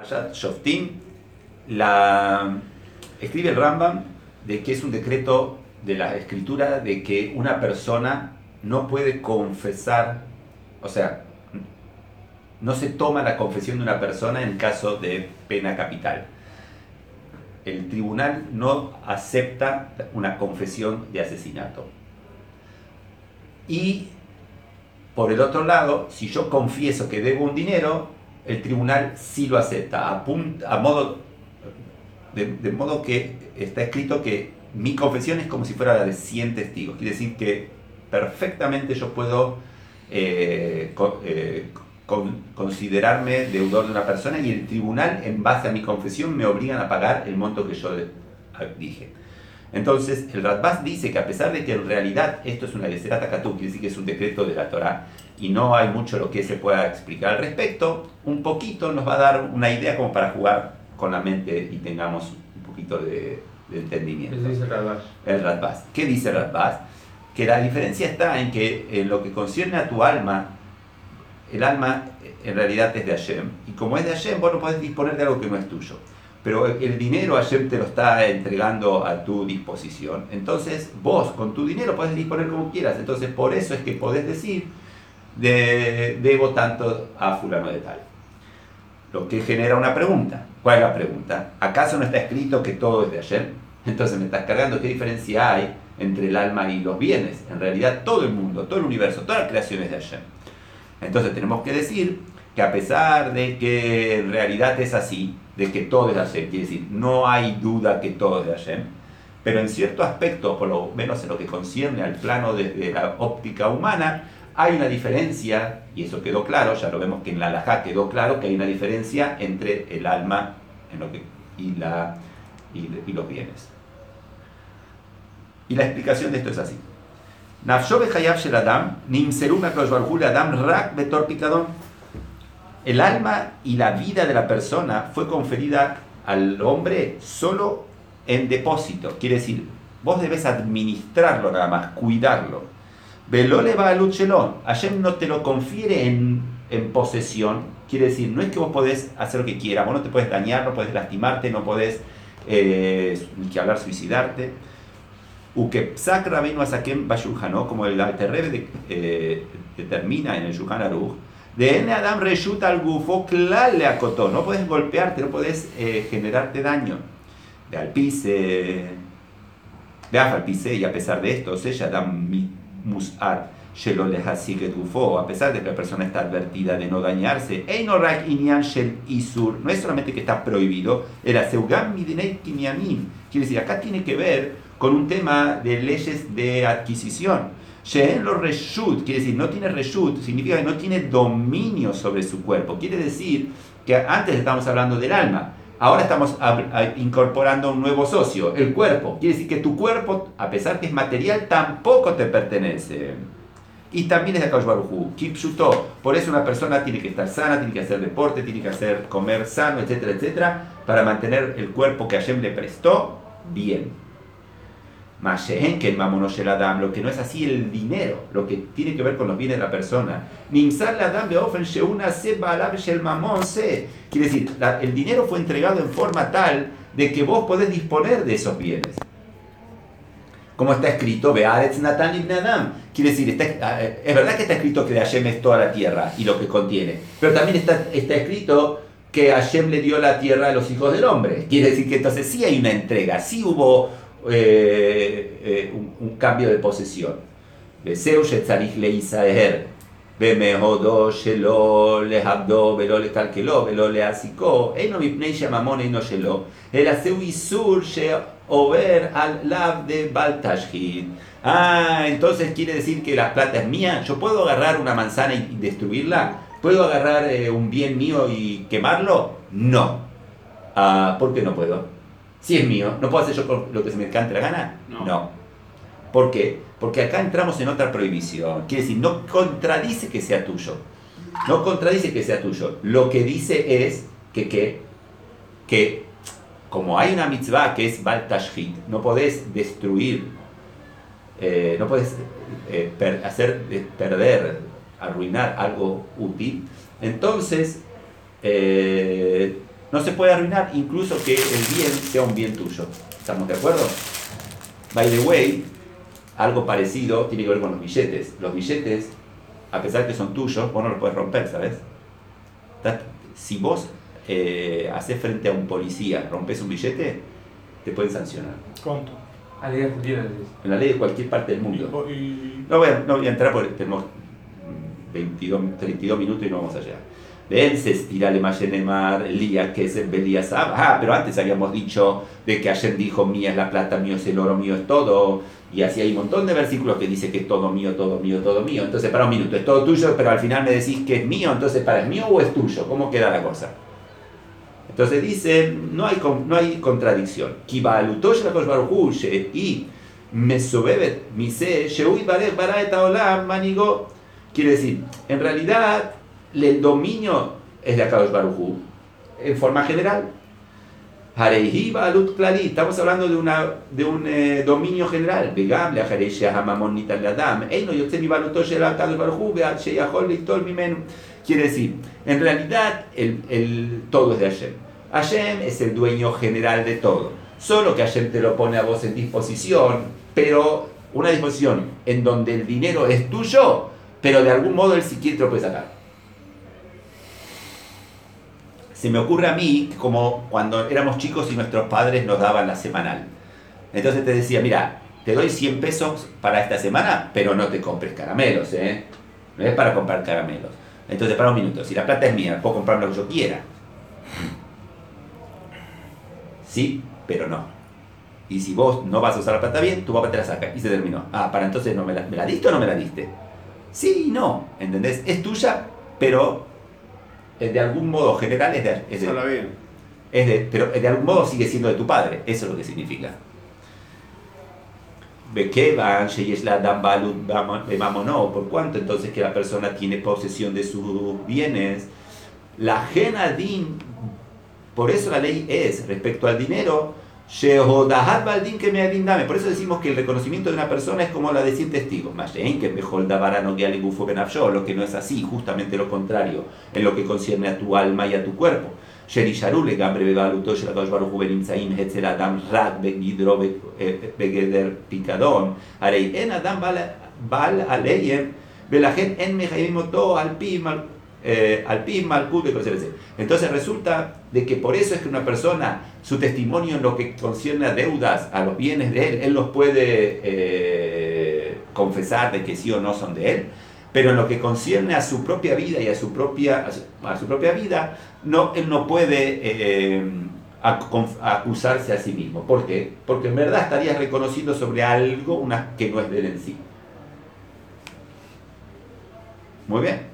Parashat Shoftim, escribe el Rambam de que es un decreto de la escritura de que una persona no puede confesar, o sea, no se toma la confesión de una persona en caso de pena capital. El tribunal no acepta una confesión de asesinato. Y por el otro lado, si yo confieso que debo un dinero, el tribunal sí lo acepta, de modo que está escrito que mi confesión es como si fuera la de 100 testigos. Quiere decir que perfectamente yo puedo considerarme deudor de una persona y el tribunal, en base a mi confesión, me obligan a pagar el monto que yo dije. Entonces, el Radbaz dice que a pesar de que en realidad esto es una Geserat HaKatuv, quiere decir que es un decreto de la Torá, y no hay mucho lo que se pueda explicar al respecto, un poquito nos va a dar una idea como para jugar con la mente y tengamos un poquito de entendimiento. ¿Qué dice el Radbaz? El Radbaz. ¿Qué dice el Radbaz? Que la diferencia está en que en lo que concierne a tu alma, el alma en realidad es de Hashem, y como es de Hashem, vos no podés disponer de algo que no es tuyo. Pero el dinero Hashem te lo está entregando a tu disposición. Entonces vos con tu dinero podés disponer como quieras. Entonces por eso es que podés decir, debo tanto a fulano de tal. Lo que genera una pregunta. ¿Cuál es la pregunta? ¿Acaso no está escrito que todo es de Hashem? Entonces me estás cargando, ¿qué diferencia hay entre el alma y los bienes? En realidad todo el mundo, todo el universo, toda la creación es de Hashem. Entonces tenemos que decir que a pesar de que en realidad es así, de que todo es de Hashem, quiere decir, no hay duda que todo es de Hashem, pero en cierto aspecto, por lo menos en lo que concierne al plano desde la óptica humana, hay una diferencia, y eso quedó claro, ya lo vemos que en la halajá quedó claro que hay una diferencia entre el alma y los bienes. Y la explicación de esto es así. Nafsho bechayav shel Adam nimseru me'akadosh baruj hu le'adam rak betor pikadon. El alma y la vida de la persona fue conferida al hombre solo en depósito. Quiere decir, vos debes administrarlo nada más, cuidarlo. Velole ba'alut shelo. Hashem no te lo confiere en posesión. Quiere decir, no es que vos podés hacer lo que quieras, vos no te podés dañar, no podés lastimarte, no podés ni que hablar suicidarte. Uke psak rabenu asakem bashulchan, como el Alter Rebbe determina en el Shulchan Aruch, de ene adam reshut al gufo klal leakotó, no puedes golpearte, no puedes generarte daño. De alpise, de afalpise, y a pesar de esto, sella adam musar shelo lehasik et gufo, a pesar de que la persona está advertida de no dañarse, eino rak inyan shel isur, no es solamente que está prohibido, era seugam midinei kinyanim, quiere decir, acá tiene que ver con un tema de leyes de adquisición. Sheen lo reshut, quiere decir, no tiene reshut, significa que no tiene dominio sobre su cuerpo. Quiere decir que antes estábamos hablando del alma, ahora estamos incorporando un nuevo socio, el cuerpo. Quiere decir que tu cuerpo, a pesar que es material, tampoco te pertenece. Y también es de Akadosh Baruj Hu, kipshuto. Por eso una persona tiene que estar sana, tiene que hacer deporte, tiene que comer sano, etcétera, etcétera, para mantener el cuerpo que Hashem le prestó bien. Lo que no es así el dinero, lo que tiene que ver con los bienes de la persona. Quiere decir, el dinero fue entregado en forma tal de que vos podés disponer de esos bienes. Como está escrito, Be'aretz Natan Ibn Adam. Quiere decir, es verdad que está escrito que de Hashem es toda la tierra y lo que contiene, pero también está escrito que Hashem le dio la tierra a los hijos del hombre. Quiere decir que entonces sí hay una entrega, sí hubo un cambio de posesión. Beseu shetzarich leisaher bemehodo shelo lehabdo velo lekalkelo velo leasiko eino mipnei shamamon eino shelo el aseu isur sheover al lav de baltashhid. Entonces quiere decir que la plata es mía. Yo puedo agarrar una manzana y destruirla. ¿Puedo agarrar un bien mío y quemarlo? No. ¿Por qué no puedo? Si es mío, ¿no puedo hacer yo lo que se me cante la gana? No. ¿Por qué? Porque acá entramos en otra prohibición. Quiere decir, no contradice que sea tuyo. No contradice que sea tuyo. Lo que dice es que como hay una mitzvah que es Bal Tashchit, no podés destruir, no podés hacer perder, arruinar algo útil. Entonces, No se puede arruinar incluso que el bien sea un bien tuyo. ¿Estamos de acuerdo? By the way, algo parecido tiene que ver con los billetes. Los billetes, a pesar de que son tuyos, vos no los puedes romper, ¿sabes? Si vos haces frente a un policía, rompes un billete, te pueden sancionar. ¿Cuánto? A ley argentina. En la ley de cualquier parte del mundo. No voy a entrar porque tenemos 32 minutos y no vamos allá. Ven, se estira le mayenemar, Lía, que es el Beliasab. Pero antes habíamos dicho de que ayer dijo: mía es la plata, mío es el oro, mío es todo. Y así hay un montón de versículos que dice que es todo mío, todo mío, todo mío. Entonces, para un minuto, es todo tuyo, pero al final me decís que es mío. Entonces, ¿para es mío o es tuyo? ¿Cómo queda la cosa? Entonces dice, no hay contradicción. Y quiere decir, en realidad, el dominio es de Akadosh Baruj Hu, en forma general. Estamos hablando de un dominio general. Quiere decir, en realidad el todo es de Hashem. Hashem es el dueño general de todo. Solo que Hashem te lo pone a vos en disposición, pero una disposición en donde el dinero es tuyo, pero de algún modo él si quiere te lo puede sacar. Se me ocurre a mí como cuando éramos chicos y nuestros padres nos daban la semanal. Entonces te decía, mira, te doy 100 pesos para esta semana, pero no te compres caramelos, ¿eh? No es para comprar caramelos. Entonces, para un minuto, si la plata es mía, puedo comprar lo que yo quiera. Sí, pero no. Y si vos no vas a usar la plata bien, tu papá te la saca y se terminó. Para entonces, ¿me la diste o no me la diste? Sí y no, ¿entendés? Es tuya, pero de algún modo general pero de algún modo sigue siendo de tu padre. Eso es lo que significa. ¿Por cuánto entonces que la persona tiene posesión de sus bienes? La genadín, por eso la ley es respecto al dinero, por eso decimos que el reconocimiento de una persona es como la de 100 testigos. Lo que no es así, justamente lo contrario, en lo que concierne a tu alma y a tu cuerpo. Entonces resulta de que por eso es que una persona, su testimonio en lo que concierne a deudas, a los bienes de él los puede confesar de que sí o no son de él, pero en lo que concierne a su propia vida y a su propia vida, él no puede acusarse a sí mismo. ¿Por qué? Porque en verdad estarías reconociendo sobre algo que no es de él en sí. Muy bien.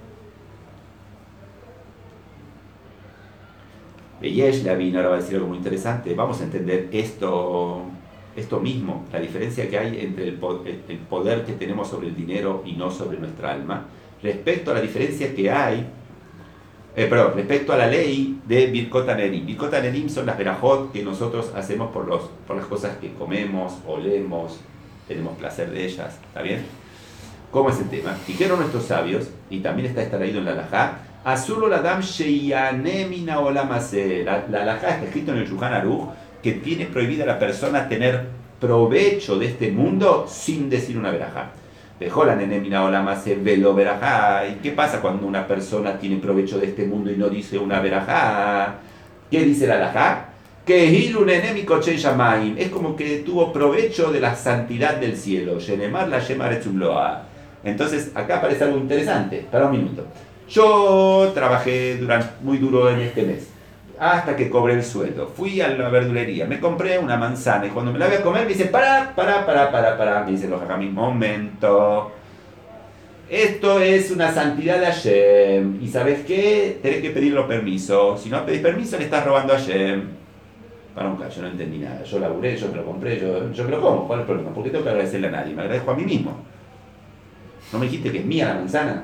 Beyesh Lavin ahora va a decir algo muy interesante. Vamos a entender esto mismo, la diferencia que hay entre el poder que tenemos sobre el dinero y no sobre nuestra alma, respecto a la diferencia que hay, respecto a la ley de Birkot Hanerim. Birkot Hanerim son las verajot que nosotros hacemos por las cosas que comemos, olemos, tenemos placer de ellas, ¿está bien? ¿Cómo es el tema? Dijeron nuestros sabios, y también está extraído en la halajá, Azul Oladam Sheyanemina Olamase. La halajá está escrito en el Shulchan Aruch que tiene prohibida a la persona tener provecho de este mundo sin decir una verajá. Bejolan enemina Olamase velo verajá. ¿Y qué pasa cuando una persona tiene provecho de este mundo y no dice una verajá? ¿Qué dice la halajá? Que Hilun enemico Shamaim. Es como que tuvo provecho de la santidad del cielo. Shenemar la Shemaretzumloa. Entonces acá aparece algo interesante. Para un minuto. Yo trabajé muy duro en este mes, hasta que cobré el sueldo. Fui a la verdulería, me compré una manzana y cuando me la voy a comer me dice, para. Me dice los jajamim, momento. Esto es una santidad de Hashem. ¿Y sabes qué? Tenés que pedirle permiso. Si no pedís permiso, le estás robando a Hashem. Para un caso, yo no entendí nada. Yo laburé, yo me lo compré, yo me lo como. ¿Cuál es el problema? ¿Por qué tengo que agradecerle a nadie? Me agradezco a mí mismo. ¿No me dijiste que es mía la manzana?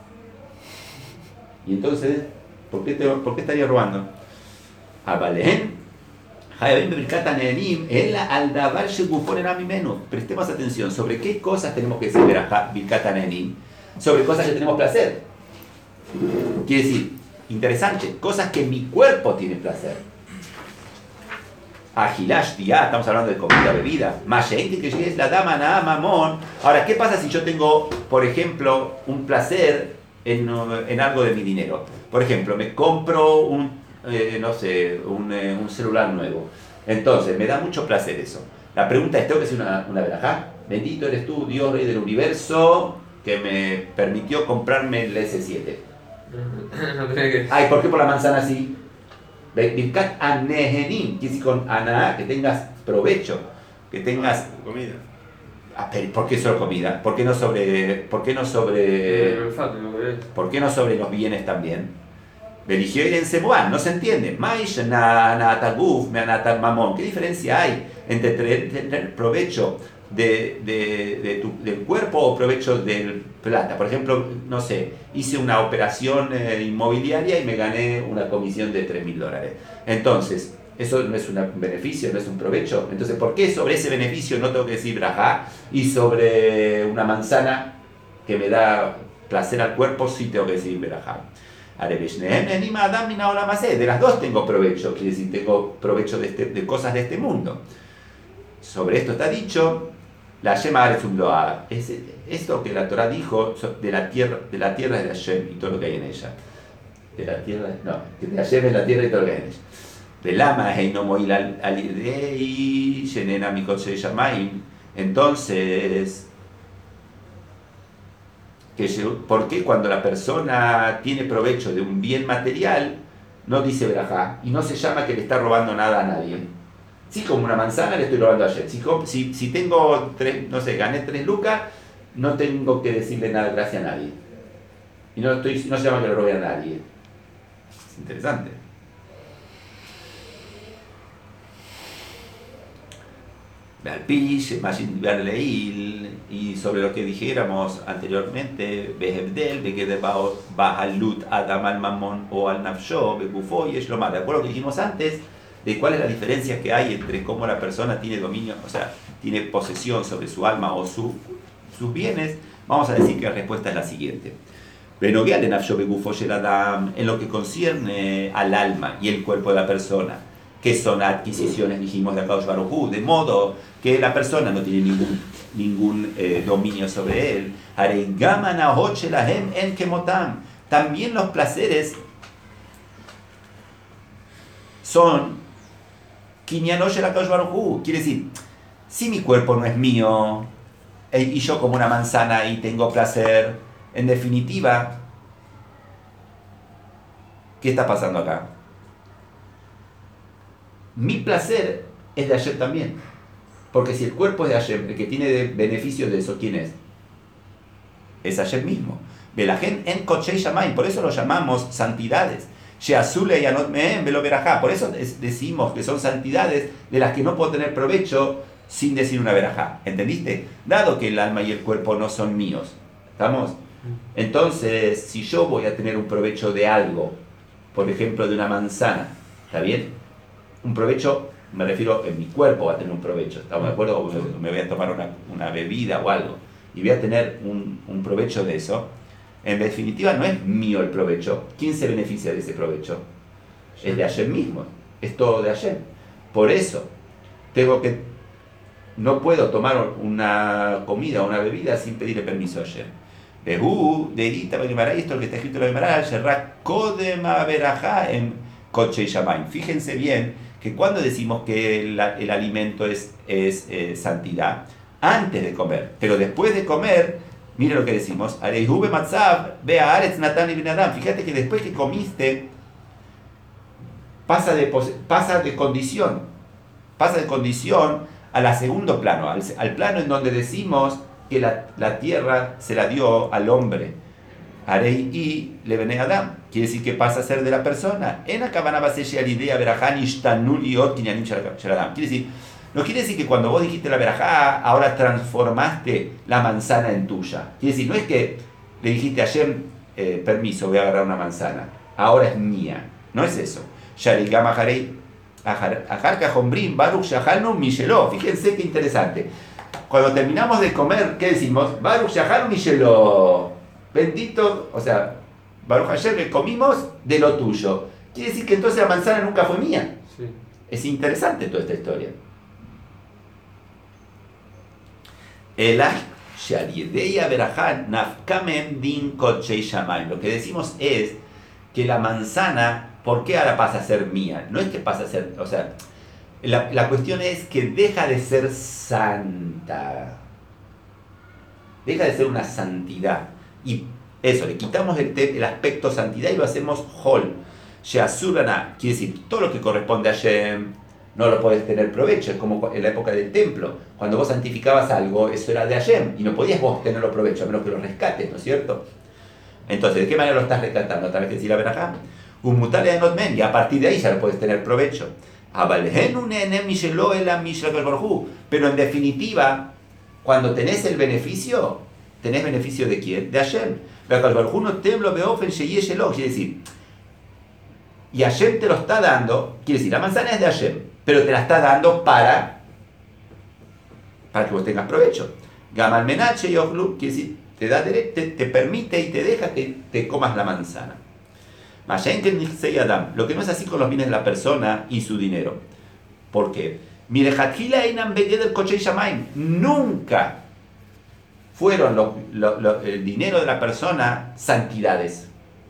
Y entonces, ¿por qué estaría robando? Prestemos atención sobre qué cosas tenemos que decir Birkat Hanenim, sobre cosas que tenemos placer. Quiere decir, Interesante, cosas que mi cuerpo tiene placer. Agilash, estamos hablando de comida, bebida. Mashein, que es la dama, nada, mamón. Ahora, ¿qué pasa si yo tengo, por ejemplo, un placer en algo de mi dinero? Por ejemplo, me compro un celular nuevo. Entonces, me da mucho placer eso. La pregunta es, ¿tengo que hacer una verajá? Bendito eres tú, Dios, Rey del Universo, que me permitió comprarme el S7. No tiene que... Ay, ¿por qué por la manzana sí? Birkat anehenim, quiere decir con ana, que tengas provecho, que tengas... Comida. ¿Por qué solo comida? ¿Por qué no sobre los bienes también? Beligieren semuán, no se entiende. Maish nataguf me anatal mamón. ¿Qué diferencia hay entre tener provecho del cuerpo o provecho del plata? Por ejemplo, no sé, hice una operación inmobiliaria y me gané una comisión de $3.000. Entonces, eso no es un beneficio, no es un provecho. Entonces, ¿por qué sobre ese beneficio no tengo que decir brajá y sobre una manzana que me da placer al cuerpo sí tengo que decir brajá? De las dos tengo provecho, quiere decir, tengo provecho de cosas de este mundo. Sobre esto está dicho, la Shema Aretz Umloa, es esto que la Torah dijo de la tierra de Hashem y todo lo que hay en ella. De la tierra, no, que de Hashem es la tierra y todo lo que hay en ella. Velama heino moil alidei shenena mikotshei shamayim. Entonces, ¿por qué cuando la persona tiene provecho de un bien material no dice verajá y no se llama que le está robando nada a nadie? Sí, como una manzana le estoy robando a Hashem. Si tengo gané 3 lucas, no tengo que decirle nada gracias a nadie. Y no se llama que le robe a nadie. Es interesante. Y sobre lo que dijéramos anteriormente, Behebdel, Bahalut, Adam al Mamón o al Nafsho, Begufo y Eshlomar. De acuerdo a lo que dijimos antes, de cuál es la diferencia que hay entre cómo la persona tiene dominio, o sea, tiene posesión sobre su alma o sus bienes, vamos a decir que la respuesta es la siguiente. En lo que concierne al alma y el cuerpo de la persona, que son adquisiciones, dijimos, de Akadosh Baruj Hu, de modo que la persona no tiene ningún dominio sobre él. También los placeres son Kinyanosh el Akadosh Baruj Hu. Quiere decir, si mi cuerpo no es mío y yo como una manzana y tengo placer, en definitiva, ¿qué está pasando acá? Mi placer es de Hashem también. Porque si el cuerpo es de Hashem, el que tiene beneficios de eso, ¿quién es? Es Hashem mismo. En Kochei Shamayim, por eso lo llamamos santidades. Sheazule y Anot Mehem Velo Berajá. Por eso decimos que son santidades de las que no puedo tener provecho sin decir una verajá. ¿Entendiste? Dado que el alma y el cuerpo no son míos. ¿Estamos? Entonces, si yo voy a tener un provecho de algo, por ejemplo, de una manzana, ¿está bien? Un provecho, me refiero en mi cuerpo va a tener un provecho, ¿estamos de acuerdo? O me voy a tomar una bebida o algo y voy a tener un provecho de eso. En definitiva, no es mío el provecho. ¿Quién se beneficia de ese provecho? Es de Hashem mismo, es todo de Hashem. Por eso, no puedo tomar una comida o una bebida sin pedirle permiso a Hashem. Esto es lo que está escrito en la Gemara, en Kochei Shamayim. Fíjense bien que cuando decimos que el alimento es santidad, antes de comer, pero después de comer, mire lo que decimos, fíjate que después que comiste, pasa de condición a la segundo plano, al plano en donde decimos que la tierra se la dio al hombre, Arei y Lebene Adam, quiere decir que pasa a ser de la persona. En Akavana Baseshi Alidea Beraján Ishtanul y Otkinyanim Sharadam. Quiere decir, no quiere decir que cuando vos dijiste la verajá, ahora transformaste la manzana en tuya. Quiere decir, no es que le dijiste a Hashem, permiso, voy a agarrar una manzana, ahora es mía. No es eso. Sharigam Ajarei Ajarka Jombrim Baruch Shahanu Micheló. Fíjense qué interesante. Cuando terminamos de comer, ¿qué decimos? Baruch Shahanu Micheló. Bendito, o sea, Baruch Hashem, que comimos de lo tuyo. Quiere decir que entonces la manzana nunca fue mía. Sí. Es interesante toda esta historia. Lo que decimos es que la manzana, ¿por qué ahora pasa a ser mía? No es que pasa a ser, o sea, la cuestión es que deja de ser santa. Deja de ser una santidad. Y eso, le quitamos el aspecto santidad y lo hacemos hol. Sheasurana, quiere decir, todo lo que corresponde a Shem no lo podés tener provecho. Es como en la época del templo. Cuando vos santificabas algo, eso era de Hashem y no podías vos tenerlo provecho, a menos que lo rescates, ¿no es cierto? Entonces, ¿de qué manera lo estás rescatando? A través de decir la verajá. Un mutale de notmen, y a partir de ahí ya lo podés tener provecho. Pero en definitiva, cuando tenés el beneficio, ¿tenés beneficio de quién? De Hashem. Quiere decir, y Hashem te lo está dando, quiere decir, la manzana es de Hashem, pero te la está dando para que vos tengas provecho. Gamal menache y quiere decir, te permite y te deja que te comas la manzana. Lo que no es así con los bienes de la persona y su dinero. ¿Por qué? Nunca fueron el dinero de la persona santidades.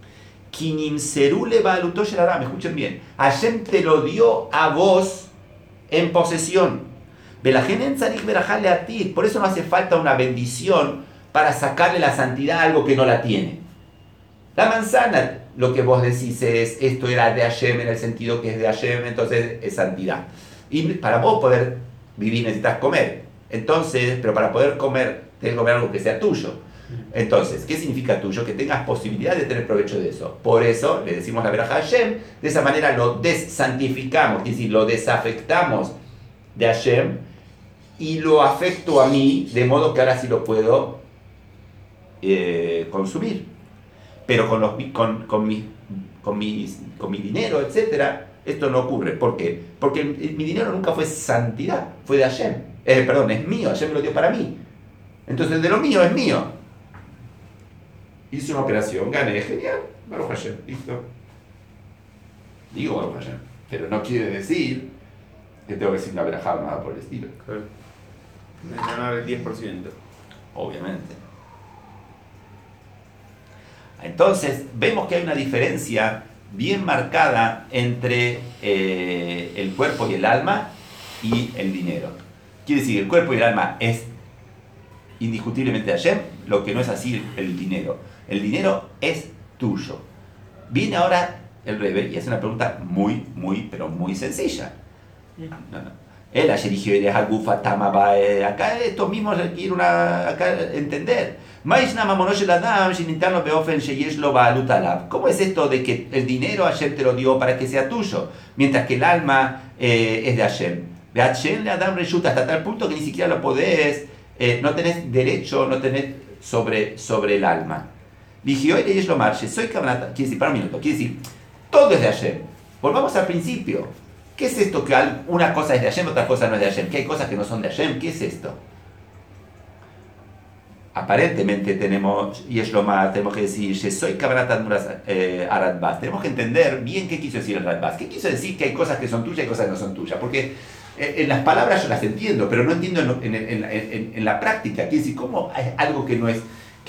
Escuchen bien, Hashem te lo dio a vos en posesión. Por eso no hace falta una bendición para sacarle la santidad a algo que no la tiene. La manzana, lo que vos decís es, esto era de Hashem en el sentido que es de Hashem, entonces es santidad. Y para vos poder vivir necesitas comer. Entonces, pero para poder comer, tenés que comer algo que sea tuyo. Entonces, ¿qué significa tuyo? Que tengas posibilidad de tener provecho de eso. Por eso le decimos la verajá a Hashem, de esa manera lo desantificamos, es decir, lo desafectamos de Hashem y lo afecto a mí, de modo que ahora sí lo puedo consumir. Pero con mi dinero, etcétera, esto no ocurre. ¿Por qué? Porque mi dinero nunca fue santidad, fue de Hashem. Perdón, es mío, Hashem me lo dio para mí. Entonces, de lo mío es mío. Hice una operación, gané, genial, Baruch Hashem, listo. Digo Baruch Hashem, pero no quiere decir que tengo que decir una verajá, nada por el estilo. Claro. Ganar el 10%. Obviamente. Entonces, vemos que hay una diferencia bien marcada entre el cuerpo y el alma y el dinero. Quiere decir, el cuerpo y el alma es indiscutiblemente Hashem, lo que no es así el dinero. El dinero es tuyo. Viene ahora el Rebbe y hace una pregunta pero muy sencilla. Él ayer dijo, acá esto mismo requiere entender. ¿Cómo es esto de que el dinero Hashem te lo dio para que sea tuyo, mientras que el alma es de Hashem? De Hashem le Adam Reshut hasta tal punto que ni siquiera lo podés, no tenés derecho, no tenés sobre el alma. Dije, oye, es lo marche, soy cabanata. Quiere decir, para un minuto, quiere decir, todo es de Hashem. Volvamos al principio. ¿Qué es esto que una cosa es de Hashem, otra cosa no es de Hashem? ¿Que hay cosas que no son de Hashem? ¿Qué es esto? Aparentemente tenemos que decir, soy cabanata aradbaz. Tenemos que entender bien qué quiso decir el Radbaz. ¿Qué quiso decir que hay cosas que son tuyas y cosas que no son tuyas? Porque en las palabras yo las entiendo, pero no entiendo en la práctica. Quiere decir, ¿cómo hay algo que no es,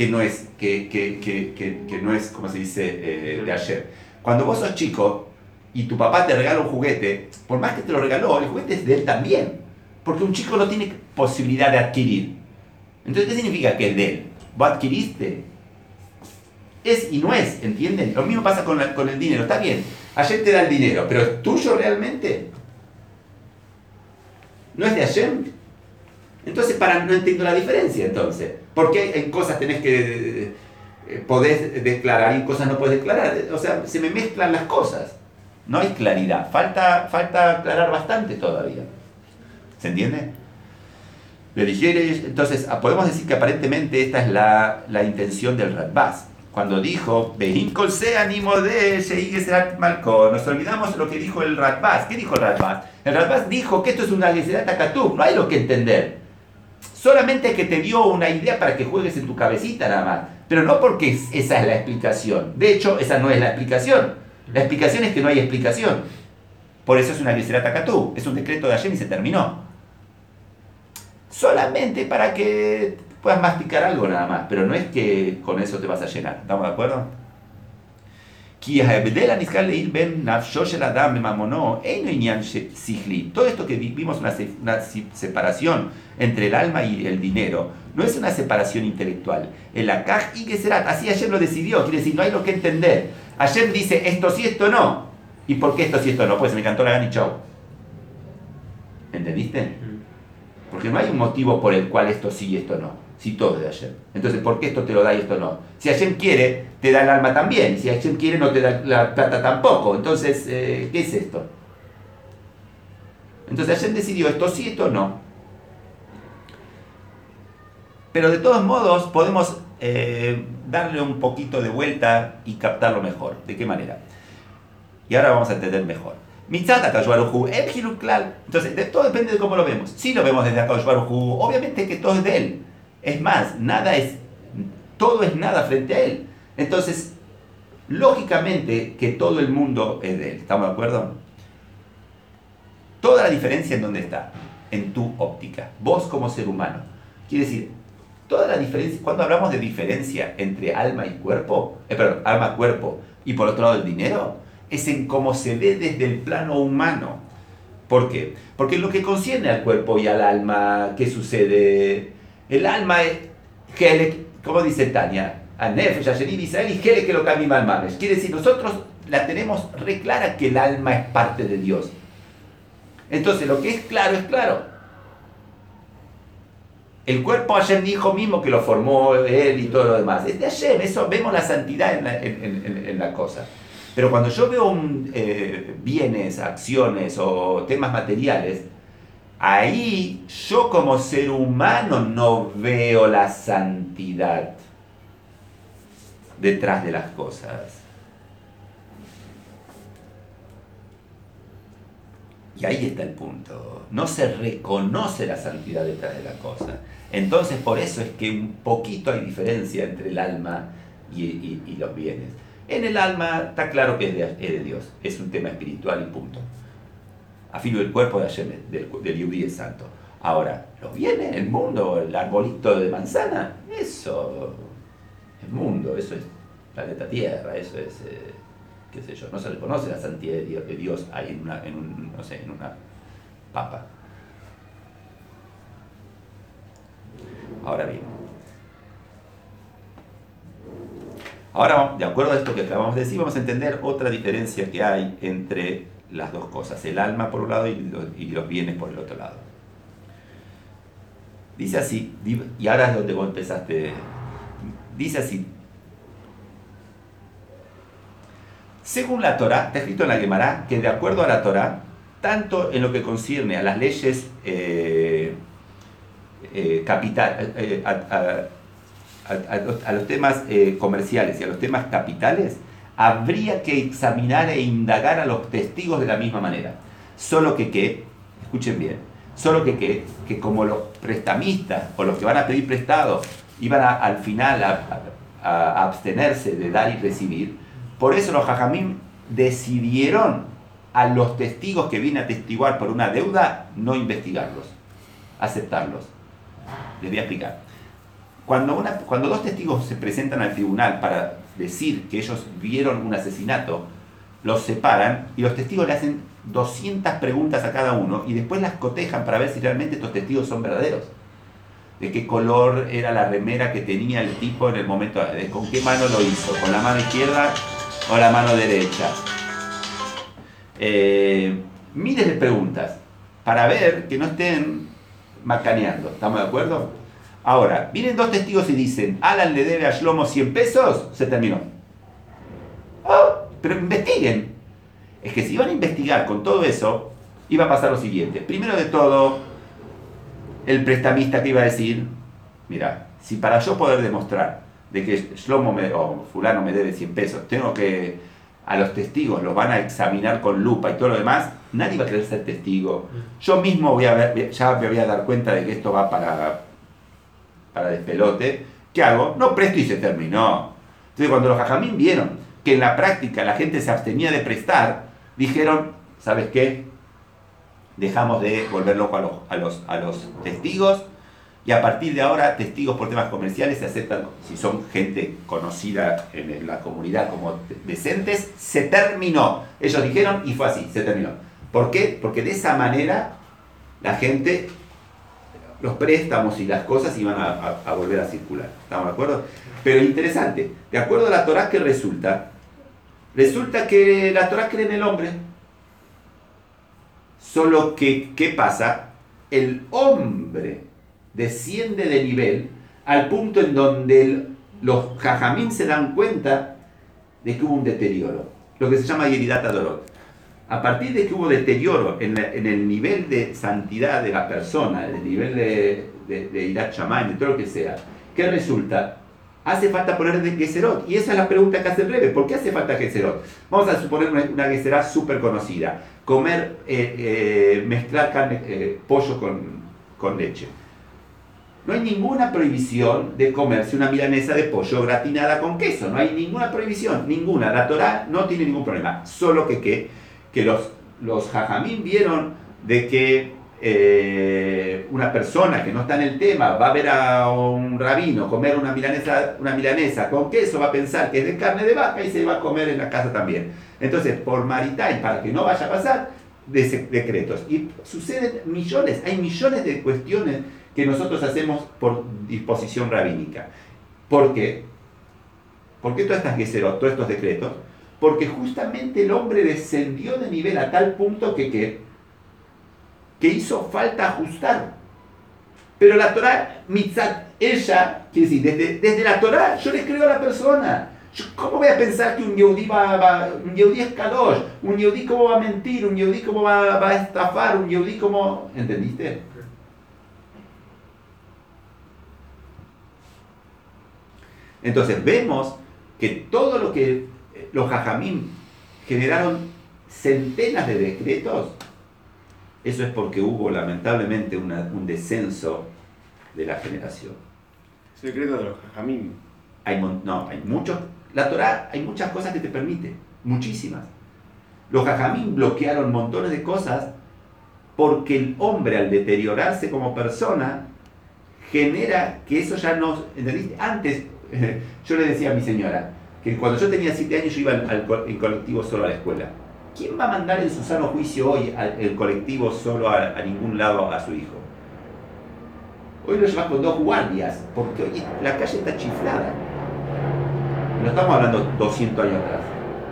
¿cómo se dice? De ayer. Cuando vos sos chico y tu papá te regala un juguete, por más que te lo regaló, el juguete es de él también. Porque un chico no tiene posibilidad de adquirir. Entonces, ¿qué significa que es de él? ¿Vos adquiriste? Es y no es, ¿entienden? Lo mismo pasa con el dinero. Está bien, Hashem te da el dinero, pero ¿es tuyo realmente? ¿No es de Hashem? Entonces, no entiendo la diferencia, entonces. ¿Por qué en cosas tenés que podés declarar y en cosas no podés declarar? O sea, se me mezclan las cosas. No hay claridad. Falta aclarar bastante todavía. ¿Se entiende? Le dijeron, entonces, podemos decir que aparentemente esta es la intención del Radbaz. Cuando dijo, nos olvidamos lo que dijo el Radbaz. ¿Qué dijo el Radbaz? El Radbaz dijo que esto es una Gezerat HaKatuv, no hay lo que entender. Solamente que te dio una idea para que juegues en tu cabecita nada más. Pero no porque esa es la explicación. De hecho, esa no es la explicación. La explicación es que no hay explicación. Por eso es una Geserá Katú. Es un decreto de Hashem y se terminó. Solamente para que puedas masticar algo nada más. Pero no es que con eso te vas a llenar. ¿Estamos de acuerdo? Todo esto que vimos, una separación entre el alma y el dinero, no es una separación intelectual. El Akaj y Geserat, así Hashem lo decidió, quiere decir, no hay lo que entender. Hashem dice esto sí, esto no. ¿Y por qué esto sí, esto no? Pues se me cantó la gana y chau. ¿Entendiste? Porque no hay un motivo por el cual esto sí y esto no. Si todo es de Hashem. Entonces, ¿por qué esto te lo da y esto no? Si Hashem quiere, te da el alma también. Si Hashem quiere, no te da la plata tampoco. Entonces, ¿qué es esto? Entonces Hashem decidió esto sí, esto no. Pero de todos modos, podemos darle un poquito de vuelta y captarlo mejor. ¿De qué manera? Y ahora vamos a entender mejor. Mitzat HaKadosh Baruj Hu, Ebhilul Klal. Entonces, todo depende de cómo lo vemos. Si lo vemos desde HaKadosh Baruj Hu, obviamente que todo es de él. Es más, todo es nada frente a él. Entonces, lógicamente que todo el mundo es de él. ¿Estamos de acuerdo? Toda la diferencia en dónde está, en tu óptica. Vos como ser humano. Quiere decir, toda la diferencia, cuando hablamos de diferencia entre alma y cuerpo, alma, cuerpo y por otro lado el dinero, es en cómo se ve desde el plano humano. ¿Por qué? Porque en lo que concierne al cuerpo y al alma, ¿qué sucede? El alma es, como dice Tania, Anef, Yasherim, Israel y Hele que lo cambia mal mames. Quiere decir, nosotros la tenemos re clara que el alma es parte de Dios. Entonces, lo que es claro es claro. El cuerpo Hashem dijo mismo que lo formó él y todo lo demás. Es de Hashem, eso vemos la santidad en la cosa. Pero cuando yo veo bienes, acciones o temas materiales, ahí yo como ser humano no veo la santidad detrás de las cosas. Y ahí está el punto. No se reconoce la santidad detrás de la cosa. Entonces por eso es que un poquito hay diferencia entre el alma y los bienes. En el alma está claro que es de Dios. Es un tema espiritual y punto. Afilo el cuerpo de Hashem, del Yudí es santo. Ahora, los bienes, el mundo, el arbolito de manzana, eso es mundo, eso es planeta Tierra, eso es, qué sé yo, no se reconoce la santidad de Dios ahí en una papa. Ahora bien, ahora, de acuerdo a esto que acabamos de decir, vamos a entender otra diferencia que hay entre las dos cosas, el alma por un lado y los bienes por el otro lado. Dice así, y ahora es donde vos empezaste, dice así, según la Torá, está escrito en la Gemara que de acuerdo a la Torá, tanto en lo que concierne a las leyes a los temas comerciales y a los temas capitales, habría que examinar e indagar a los testigos de la misma manera. Solo que escuchen bien, que como los prestamistas o los que van a pedir prestado iban al final a abstenerse de dar y recibir, por eso los jajamim decidieron a los testigos que vienen a testiguar por una deuda no investigarlos, aceptarlos. Les voy a explicar. Cuando dos testigos se presentan al tribunal para decir que ellos vieron un asesinato, los separan y los testigos le hacen 200 preguntas a cada uno y después las cotejan para ver si realmente estos testigos son verdaderos. De qué color era la remera que tenía el tipo en el momento, de con qué mano lo hizo, con la mano izquierda o la mano derecha. Miles de preguntas para ver que no estén macaneando. ¿Estamos de acuerdo? Ahora, vienen dos testigos y dicen, Alan le debe a Shlomo 100 pesos, se terminó. Oh, pero investiguen. Es que si iban a investigar con todo eso, iba a pasar lo siguiente. Primero de todo, el prestamista que iba a decir, mira, si para yo poder demostrar de que Shlomo o fulano me debe 100 pesos, tengo que, a los testigos los van a examinar con lupa y todo lo demás, nadie va a querer ser testigo. Yo mismo ya me voy a dar cuenta de que esto va para despelote ¿qué hago? No presto y se terminó. Entonces cuando los jajamín vieron que en la práctica la gente se abstenía de prestar, dijeron, ¿sabes qué? Dejamos de volver loco a los testigos, y a partir de ahora testigos por temas comerciales se aceptan, si son gente conocida en la comunidad como decentes, se terminó. Ellos dijeron y fue así, se terminó. ¿Por qué? Porque de esa manera la gente, los préstamos y las cosas iban a volver a circular. ¿Estamos de acuerdo? Pero interesante, de acuerdo a la Torá, ¿qué resulta? Resulta que la Torá cree en el hombre. Solo que, ¿qué pasa? El hombre desciende de nivel al punto en donde los jajamín se dan cuenta de que hubo un deterioro, lo que se llama Yeridat Adorot. A partir de que hubo deterioro en el nivel de santidad de la persona, en el nivel de Irat Shamayim, de todo lo que sea, ¿qué resulta? Hace falta poner de Geserot. Y esa es la pregunta que hace el Rebbe. ¿Por qué hace falta Geserot? Vamos a suponer una Geserá súper conocida. Comer, mezclar carne, pollo con leche. No hay ninguna prohibición de comerse una milanesa de pollo gratinada con queso. No hay ninguna prohibición, ninguna. La Torá no tiene ningún problema. Solo que los jajamín vieron de que una persona que no está en el tema va a ver a un rabino comer una milanesa con queso, va a pensar que es de carne de vaca y se va a comer en la casa también. Entonces, por Maritain, para que no vaya a pasar, decretos. Y suceden millones, hay millones de cuestiones que nosotros hacemos por disposición rabínica. ¿Por qué? ¿Por qué todas estas geserot, todos estos decretos? Porque justamente el hombre descendió de nivel a tal punto que hizo falta ajustar. Pero la Torá, mitzat, ella, quiere decir, desde la Torá yo le creo a la persona. ¿Cómo voy a pensar que un yehudí un yehudí es kadosh? Un yehudí cómo va a mentir, un yehudí cómo va a estafar, un yehudí cómo... ¿Entendiste? Entonces vemos que todo lo que los jajamim generaron centenas de decretos, eso es porque hubo lamentablemente un descenso de la generación. Secreto de los jajamim. Hay muchos. La Torá, hay muchas cosas que te permite, muchísimas. Los jajamim bloquearon montones de cosas porque el hombre, al deteriorarse como persona, genera que eso ya no... ¿Entendiste? Antes, yo le decía a mi señora que cuando yo tenía 7 años yo iba en colectivo solo a la escuela. ¿Quién va a mandar en su sano juicio hoy el colectivo solo a ningún lado a su hijo? Hoy lo llevas con 2 guardias, porque hoy la calle está chiflada. No estamos hablando 200 años atrás.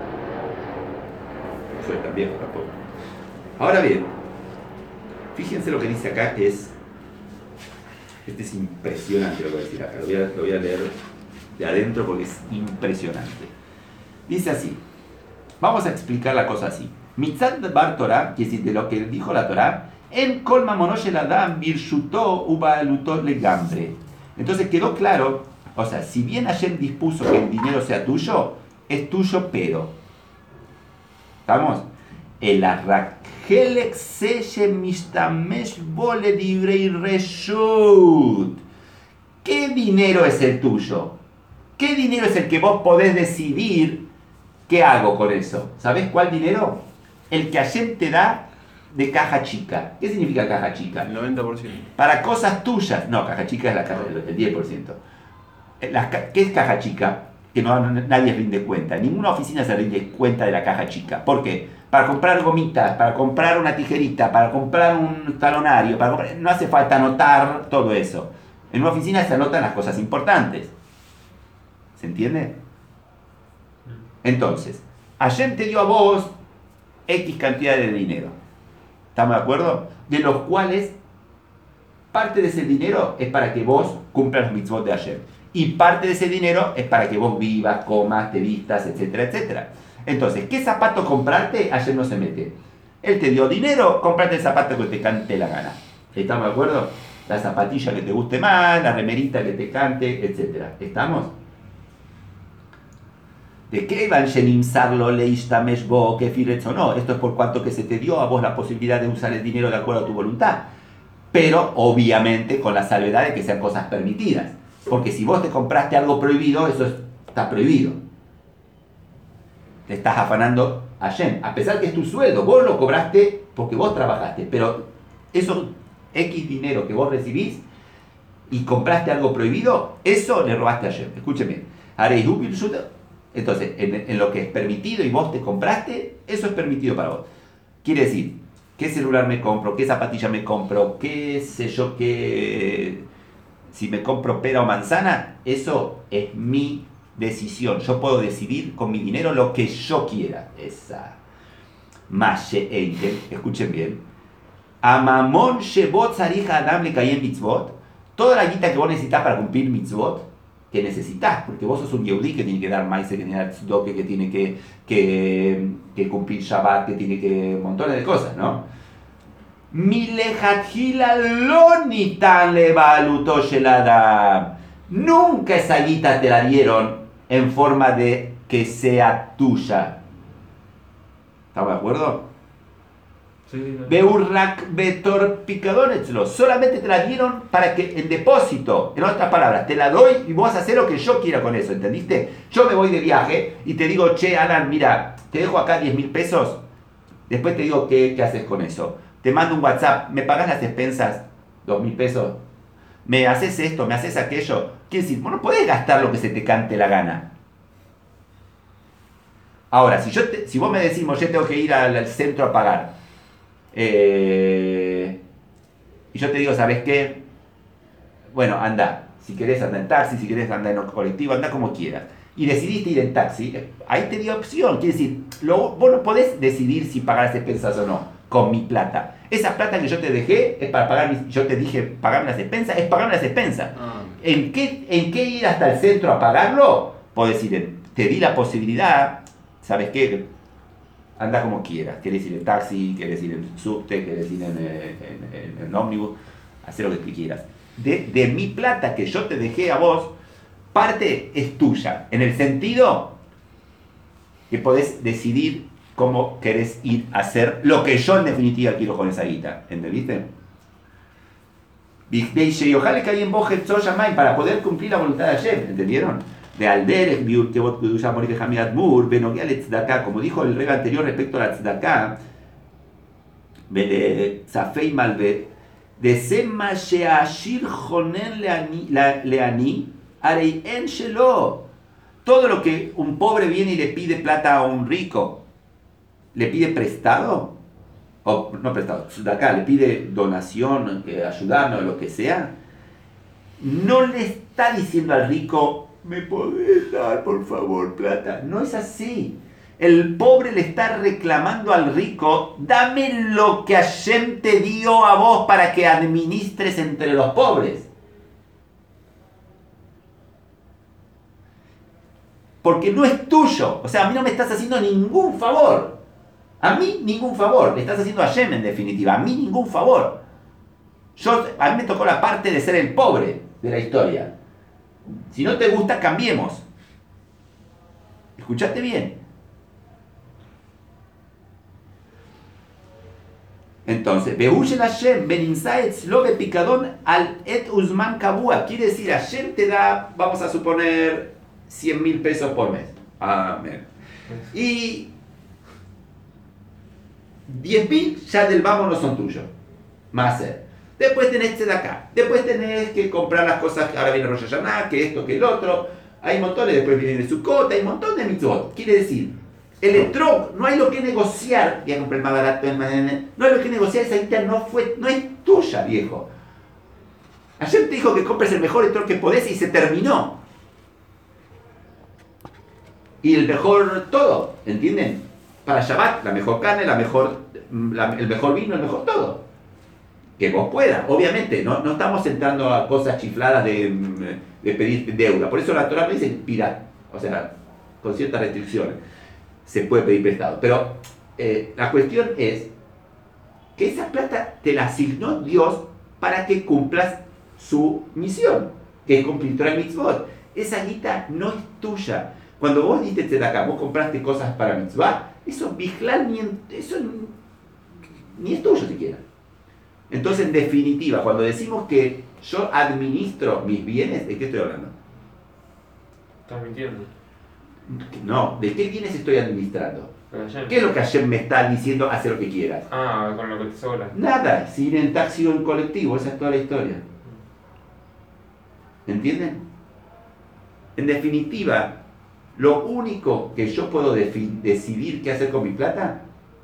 No soy tan viejo tampoco. Ahora bien, fíjense lo que dice acá, que es impresionante lo que voy a decir acá. Lo voy a leer de adentro porque es impresionante. Dice así. Vamos a explicar la cosa así. Mitzat bar Torah, que es de lo que dijo la Torah, en kol mamonosh el adam birshuto ubaaluto legambre. Entonces quedó claro, o sea, si bien Hashem dispuso que el dinero sea tuyo, es tuyo, pero. ¿Estamos? El arrakelek seye mishtamesh bole divrei reshut. ¿Qué dinero es el tuyo? ¿Qué dinero es el que vos podés decidir qué hago con eso? ¿Sabés cuál dinero? El que Hashem te da de caja chica. ¿Qué significa caja chica? El 90%. Para cosas tuyas. No, caja chica es la caja del 10%. ¿Qué es caja chica? Que nadie rinde cuenta. Ninguna oficina se rinde cuenta de la caja chica. ¿Por qué? Para comprar gomitas, para comprar una tijerita, para comprar un talonario, no hace falta anotar todo eso. En una oficina se anotan las cosas importantes. ¿Se entiende? Entonces, Hashem te dio a vos X cantidad de dinero. ¿Estamos de acuerdo? De los cuales parte de ese dinero es para que vos cumplas los mitzvot de Hashem. Y parte de ese dinero es para que vos vivas, comas, te vistas, etcétera, etcétera. Entonces, ¿qué zapato comprarte? Hashem no se mete. Él te dio dinero, comprate el zapato que te cante la gana. ¿Estamos de acuerdo? La zapatilla que te guste más, la remerita que te cante, etcétera. ¿Estamos? ¿De qué evangelizarlo leishtamesh bo kefiretz o no? Esto es por cuanto que se te dio a vos la posibilidad de usar el dinero de acuerdo a tu voluntad. Pero, obviamente, con la salvedad de que sean cosas permitidas. Porque si vos te compraste algo prohibido, eso está prohibido. Te estás afanando a Hashem. A pesar que es tu sueldo, vos lo cobraste porque vos trabajaste. Pero eso X dinero que vos recibís y compraste algo prohibido, eso le robaste a Hashem. Escúcheme. Entonces, en lo que es permitido y vos te compraste, eso es permitido para vos. Quiere decir, ¿qué celular me compro? ¿Qué zapatilla me compro? ¿Qué sé yo qué? Si me compro pera o manzana, eso es mi decisión. Yo puedo decidir con mi dinero lo que yo quiera. Esa. Mashe Eitel, escuchen bien. Amamon shebot zarija adam le kayem mitzvot. Toda la guita que vos necesitas para cumplir mitzvot, que necesitas, porque vos sos un yehudí que tiene que dar maíz, que tiene que dar tzedok, que tiene que cumplir Shabbat, que tiene que montones de cosas, ¿no? Milejatjila lo nitan levaluto shel adam. Nunca esa guita te la dieron en forma de que sea tuya. ¿Estamos de acuerdo? Sí, no. Beurrak betor picadonetslo. Solamente te la dieron para que en depósito. En otras palabras, te la doy y vos vas a hacer lo que yo quiera con eso, ¿entendiste? Yo me voy de viaje y te digo, che, Alan, mira, te dejo acá 10.000 pesos. Después te digo, ¿qué haces con eso? Te mando un WhatsApp, ¿me pagás las expensas? 2.000 pesos. ¿Me haces esto? ¿Me haces aquello? Quiere decir, vos no podés gastar lo que se te cante la gana. Ahora, si vos me decís, yo tengo que ir al centro a pagar. Y yo te digo, ¿sabes qué? Bueno, anda. Si querés andar en taxi, si querés andar en colectivo, anda como quieras. Y decidiste ir en taxi, ahí te dio opción. Quiere decir, vos no podés decidir si pagar las expensas o no con mi plata. Esa plata que yo te dejé es para pagar, yo te dije pagarme las expensas, es pagarme las expensas. ¿En qué ir hasta el centro a pagarlo? Podés ir, te di la posibilidad, ¿sabes qué? Anda como quieras. ¿Querés ir en taxi? ¿Querés ir en subte? ¿Querés ir en ómnibus? Hacer lo que quieras. De mi plata que yo te dejé a vos, parte es tuya. En el sentido que podés decidir cómo querés ir a hacer lo que yo en definitiva quiero con esa guita. ¿Entendiste? Para poder cumplir la voluntad de Hashem. ¿Entendieron? De Alderech, como dijo el rey anterior respecto a la tzedakah, de Sema Sheashir Jonen Leani, Arei En Shelo. Todo lo que un pobre viene y le pide plata a un rico, le pide prestado, o no prestado, tzedakah, le pide donación, ayudarnos, lo que sea, no le está diciendo al rico, ¿me podés dar, por favor, plata? No es así. El pobre le está reclamando al rico, dame lo que Hashem te dio a vos para que administres entre los pobres. Porque no es tuyo. O sea, a mí no me estás haciendo ningún favor. A mí ningún favor. Le estás haciendo a Hashem en definitiva. A mí ningún favor. A mí me tocó la parte de ser el pobre de la historia. Si no te gusta, cambiemos. ¿Escuchaste bien? Entonces, Behushel Hashem, Beninsaetz, Lobe Picadón, al Et Uzman Kabua. Quiere decir, Hashem te da, vamos a suponer, 100.000 pesos por mes. Amén. Y 10.000 ya del vamos no son tuyos. Más ser. Después tenés tzedakah, después tenés que comprar las cosas, ahora viene Rosh Hashanah, que esto, que el otro, hay montones, después viene el Sukkot, hay un montón de mitzvot. Quiere decir, el etrog, no hay lo que negociar, voy a comprar más barato, no hay lo que negociar, esa guita no es tuya, viejo. Ayer te dijo que compres el mejor etrog que podés y se terminó. Y el mejor todo, ¿entienden? Para Shabbat, la mejor carne, el mejor vino, el mejor todo. Que vos puedas, obviamente, no estamos entrando a cosas chifladas de pedir deuda. Por eso la Torah me dice pida, o sea, con ciertas restricciones se puede pedir prestado. Pero la cuestión es que esa plata te la asignó Dios para que cumplas su misión, que es cumplir Torah y mitzvot. Esa guita no es tuya. Cuando vos diste tzedakah, vos compraste cosas para mitzvah, eso ni es tuyo siquiera. Entonces, en definitiva, cuando decimos que yo administro mis bienes, ¿de qué estoy hablando? Estás mintiendo. No, ¿de qué bienes estoy administrando? Pero ayer- ¿Qué es lo que ayer me está diciendo hacer lo que quieras? Ah, con lo que te sobra. Nada, si ir en taxi o en colectivo, esa es toda la historia. ¿Entienden? En definitiva, lo único que yo puedo decidir qué hacer con mi plata,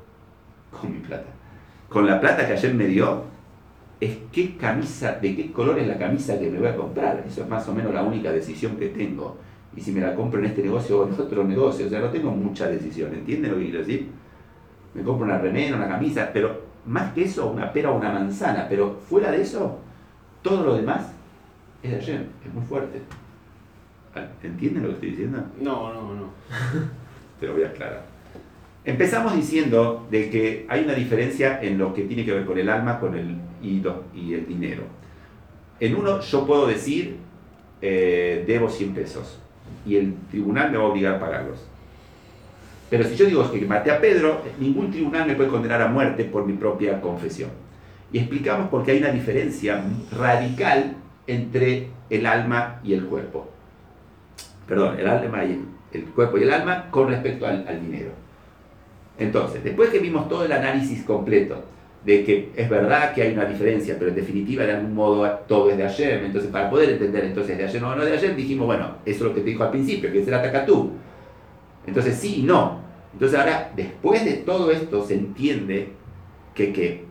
con la plata que ayer me dio, es qué camisa, de qué color es la camisa que me voy a comprar. Eso es más o menos la única decisión que tengo. Y si me la compro en este negocio o en otro negocio, o sea, no tengo mucha decisión, ¿entienden lo que quiero decir? Me compro una remera, una camisa, pero más que eso, una pera o una manzana, pero fuera de eso, todo lo demás es de ayer, es muy fuerte. ¿Entienden lo que estoy diciendo? No. Te lo voy a aclarar. Empezamos diciendo de que hay una diferencia en lo que tiene que ver con el alma y el dinero. En uno yo puedo decir, debo 100 pesos y el tribunal me va a obligar a pagarlos. Pero si yo digo que maté a Pedro, ningún tribunal me puede condenar a muerte por mi propia confesión. Y explicamos por qué hay una diferencia radical entre el alma y el cuerpo. Perdón, el alma y el cuerpo y el alma con respecto al dinero. Entonces, después que vimos todo el análisis completo de que es verdad que hay una diferencia, pero en definitiva de algún modo todo es de ayer, entonces para poder entender entonces de ayer no de ayer, dijimos, bueno, eso es lo que te dijo al principio, que es el atacatú. Entonces sí y no. Entonces ahora, después de todo esto, se entiende que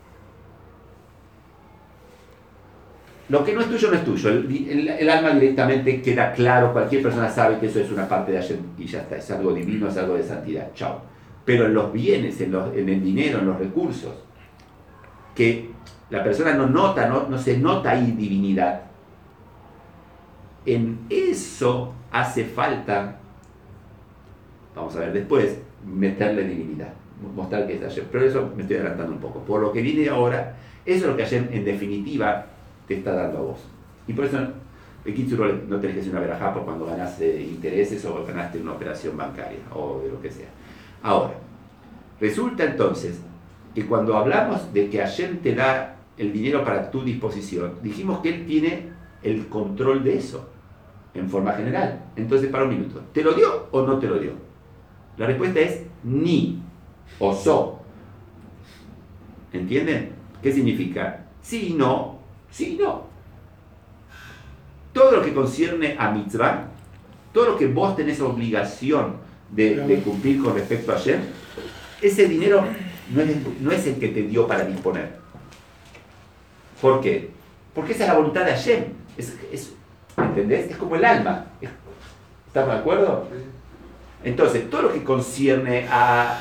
lo que no es tuyo no es tuyo. El alma directamente queda claro, cualquier persona sabe que eso es una parte de ayer y ya está, es algo divino, es algo de santidad, chao. Pero en los bienes, en el dinero, en los recursos, que la persona no nota, no se nota ahí divinidad, en eso hace falta, vamos a ver después, meterle divinidad, mostrar que es ayer. Pero eso me estoy adelantando un poco. Por lo que viene ahora, eso es lo que ayer en definitiva te está dando a vos. Y por eso no tenés que hacer una verajá por cuando ganaste intereses o ganaste una operación bancaria o de lo que sea. Ahora, resulta entonces que cuando hablamos de que Hashem te da el dinero para tu disposición, dijimos que Él tiene el control de eso, en forma general. Entonces, para un minuto, ¿te lo dio o no te lo dio? La respuesta es ni o so. ¿Entienden? ¿Qué significa? Sí y no, sí y no. Todo lo que concierne a mitzvah, todo lo que vos tenés obligación de cumplir con respecto a Hashem, ese dinero no es el que te dio para disponer. ¿Por qué? Porque esa es la voluntad de Hashem. ¿Entendés? Es como el alma. ¿Estamos de acuerdo? Entonces, todo lo que concierne a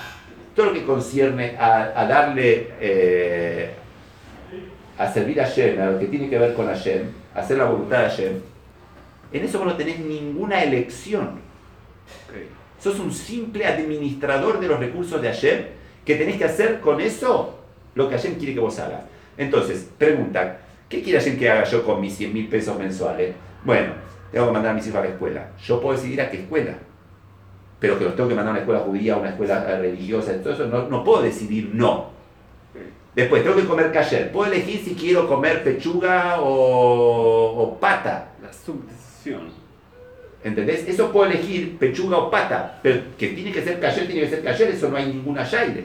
darle, a servir a Hashem, a lo que tiene que ver con Hashem, a hacer la voluntad de Hashem, en eso vos no tenés ninguna elección. Sos un simple administrador de los recursos de Hashem que tenés que hacer con eso lo que Hashem quiere que vos hagas. Entonces, pregunta, ¿qué quiere Hashem que haga yo con mis 100.000 pesos mensuales? Bueno, tengo que mandar a mis hijos a la escuela. Yo puedo decidir a qué escuela, pero que los tengo que mandar a una escuela judía, a una escuela religiosa, todo eso no puedo decidir no. Después, tengo que comer kasher. Puedo elegir si quiero comer pechuga o pata. La subdecisión. ¿Entendés? Eso puedo elegir pechuga o pata, pero que tiene que ser kasher, eso no hay ninguna shaire.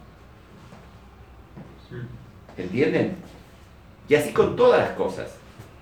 ¿Entienden? Y así con todas las cosas.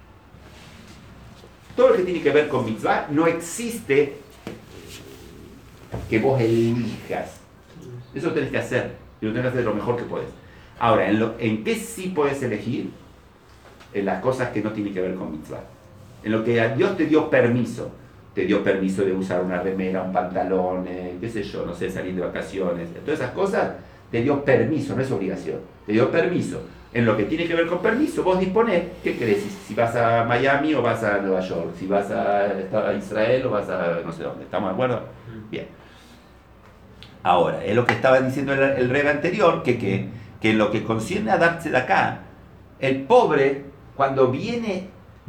Todo lo que tiene que ver con mitzvah, no existe que vos elijas. Eso lo tenés que hacer, y lo tenés que hacer lo mejor que podés. Ahora, ¿en qué sí podés elegir? En las cosas que no tienen que ver con mitzvah. En lo que a Dios te dio permiso. Te dio permiso de usar una remera, un pantalón, qué sé yo, no sé, salir de vacaciones. Todas esas cosas te dio permiso, no es obligación. Te dio permiso. En lo que tiene que ver con permiso, vos disponés, ¿qué querés? Si vas a Miami o vas a Nueva York, si vas a Israel o vas a no sé dónde. ¿Estamos de acuerdo? Bien. Ahora, es lo que estaba diciendo el Rebbe anterior, que en lo que concierne a darse de acá, el pobre, cuando viene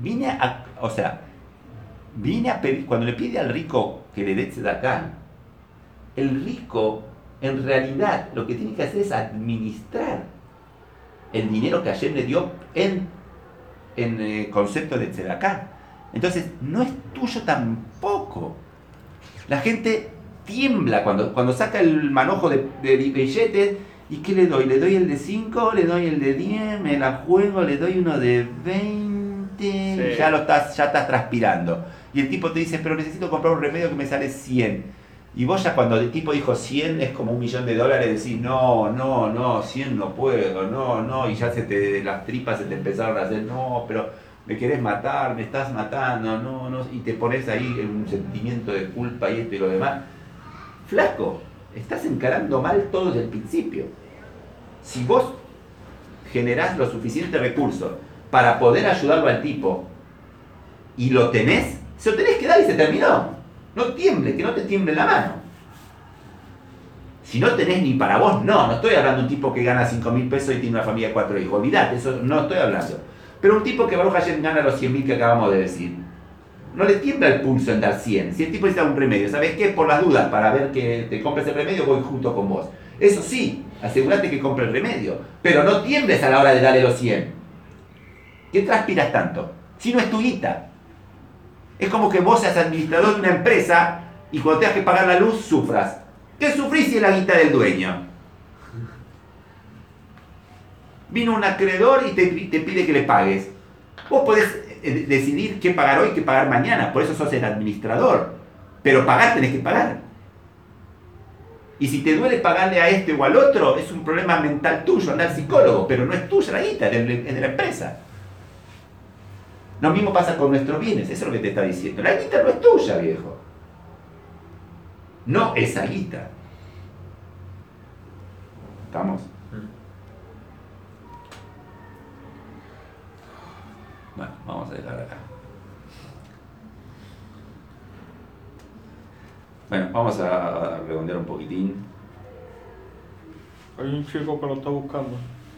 a pedir, cuando le pide al rico que le dé tzedakah, el rico en realidad lo que tiene que hacer es administrar el dinero que Hashem le dio en el concepto de tzedakah. Entonces, no es tuyo tampoco. La gente tiembla cuando saca el manojo de billetes. ¿Y qué le doy? ¿Le doy el de 5? ¿Le doy el de 10? ¿Me la juego? ¿Le doy uno de 20? Sí. Ya estás transpirando. Y el tipo te dice, pero necesito comprar un remedio que me sale 100. Y vos ya cuando el tipo dijo 100 es como $1.000.000, decís, no, 100 no puedo, no. Y ya las tripas se te empezaron a hacer, no, pero me querés matar, me estás matando, no. Y te pones ahí en un sentimiento de culpa y esto y lo demás. Flaco, estás encarando mal todo desde el principio. Si vos generás los suficientes recursos para poder ayudarlo al tipo y lo tenés, se lo tenés que dar y se terminó. No tiemble, que no te tiemble la mano. Si no tenés ni para vos, no estoy hablando de un tipo que gana 5.000 pesos y tiene una familia de 4 hijos. Olvidate, eso no estoy hablando. Pero un tipo que Baruch Hashem gana los 100.000 que acabamos de decir, no le tiembla el pulso en dar 100. Si el tipo necesita un remedio, ¿sabes qué? Por las dudas, para ver que te compres el remedio, voy junto con vos. Eso sí, asegúrate que compre el remedio. Pero no tiembles a la hora de darle los 100. ¿Qué transpiras tanto? Si no es tu guita. Es como que vos seas administrador de una empresa y cuando tengas que pagar la luz, sufras. ¿Qué sufrís si es la guita del dueño? Vino un acreedor y te pide que le pagues. Vos podés decidir qué pagar hoy, qué pagar mañana. Por eso sos el administrador. Pero pagar tenés que pagar. Y si te duele pagarle a este o al otro, es un problema mental tuyo, anda al psicólogo. Pero no es tuya la guita, es de la empresa. Lo mismo pasa con nuestros bienes, eso es lo que te está diciendo. La guita no es tuya, viejo. No esa guita. ¿Estamos? Bueno, vamos a dejar acá. Bueno, vamos a redondear un poquitín. Hay un chico que lo está buscando.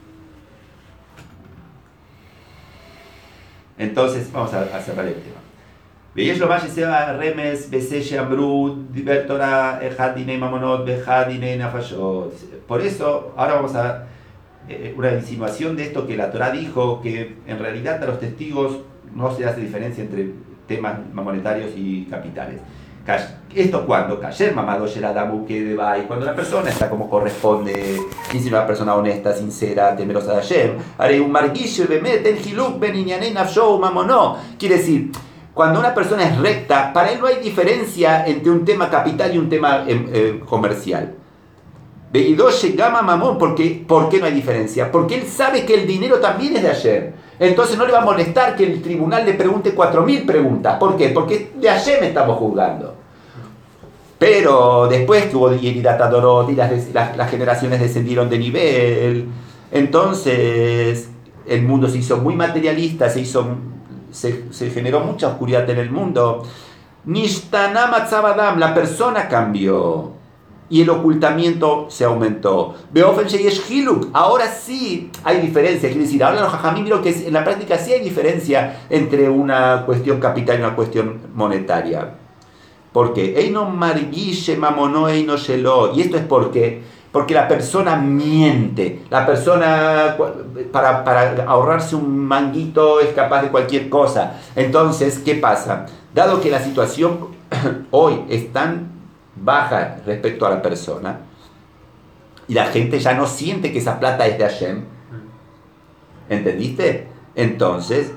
Entonces, vamos a cerrar el tema. ויש לו מה שסבע רמז בזה שאמרו דיבר תורה אחד דיני ממונות ואחד דיני נפשות. Por eso, ahora vamos a una insinuación de esto que la Torah dijo, que en realidad a los testigos no se hace diferencia entre temas monetarios y capitales. ¿Esto cuando? Kayer mamado Sheladamu que deba, y cuando la persona está como corresponde, si una persona honesta, sincera, temerosa de Hashem, haré un marguillo bemet el hiluk ben inyanei nafsho mamono. Quiere decir, cuando una persona es recta, para él no hay diferencia entre un tema capital y un tema comercial. Veidoshe gama mamón, ¿por qué no hay diferencia? Porque él sabe que el dinero también es de Hashem. Entonces no le va a molestar que el tribunal le pregunte 4.000 preguntas. ¿Por qué? Porque de Hashem estamos juzgando. Pero después que hubo Yeridat Adorot y las generaciones descendieron de nivel, entonces el mundo se hizo muy materialista, se generó mucha oscuridad en el mundo. Nishtana Matzabadam, la persona cambió. Y el ocultamiento se aumentó. Beofen sheyesh hiluk, ahora sí hay diferencia. Quiere decir, ahora los jajamim vieron que en la práctica sí hay diferencia entre una cuestión capital y una cuestión monetaria. ¿Por qué? Eino marguishe mamono eino shelo. Y esto es porque la persona miente. La persona para ahorrarse un manguito es capaz de cualquier cosa. Entonces, ¿qué pasa? Dado que la situación hoy es tan baja respecto a la persona y la gente ya no siente que esa plata es de Hashem, ¿entendiste? Entonces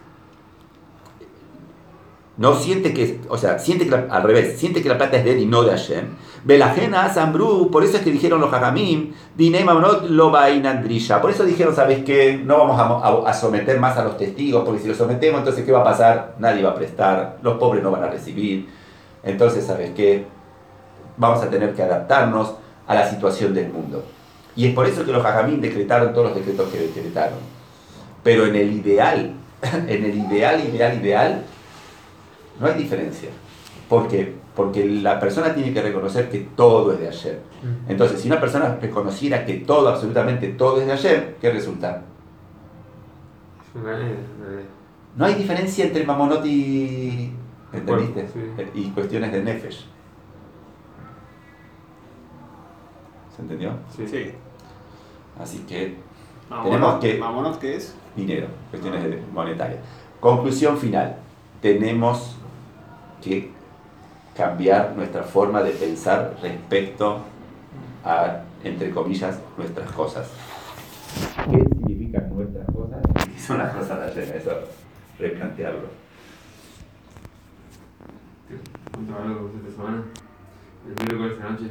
no siente que, o sea, siente que al revés, siente que la plata es de él y no de Hashem. Belajena Asambru, por eso es que dijeron los Jajamim, Dinei Mamonot lo bainandrisha. Por eso dijeron, ¿sabes qué? No vamos a someter más a los testigos, porque si los sometemos, entonces ¿qué va a pasar? Nadie va a prestar, los pobres no van a recibir. Entonces, ¿sabes qué? Vamos a tener que adaptarnos a la situación del mundo. Y es por eso que los Jajamim decretaron todos los decretos que decretaron. Pero en el ideal, no hay diferencia. ¿Por qué? Porque la persona tiene que reconocer que todo es de Hashem. Entonces, si una persona reconociera que todo, absolutamente todo es de Hashem, ¿qué resulta? No hay diferencia entre mamonot y... ¿entendiste? Sí. Y cuestiones de nefesh. ¿Se entendió? Sí. Sí. Así que Tenemos que... Mamonot, ¿qué es? Dinero, cuestiones monetarias. Conclusión final. Tenemos que cambiar nuestra forma de pensar respecto a, entre comillas, nuestras cosas. ¿Qué significan nuestras cosas? ¿Qué son las cosas de ayer? Eso, replantearlo. ¿Cuánto algo esta semana? El miércoles de la noche.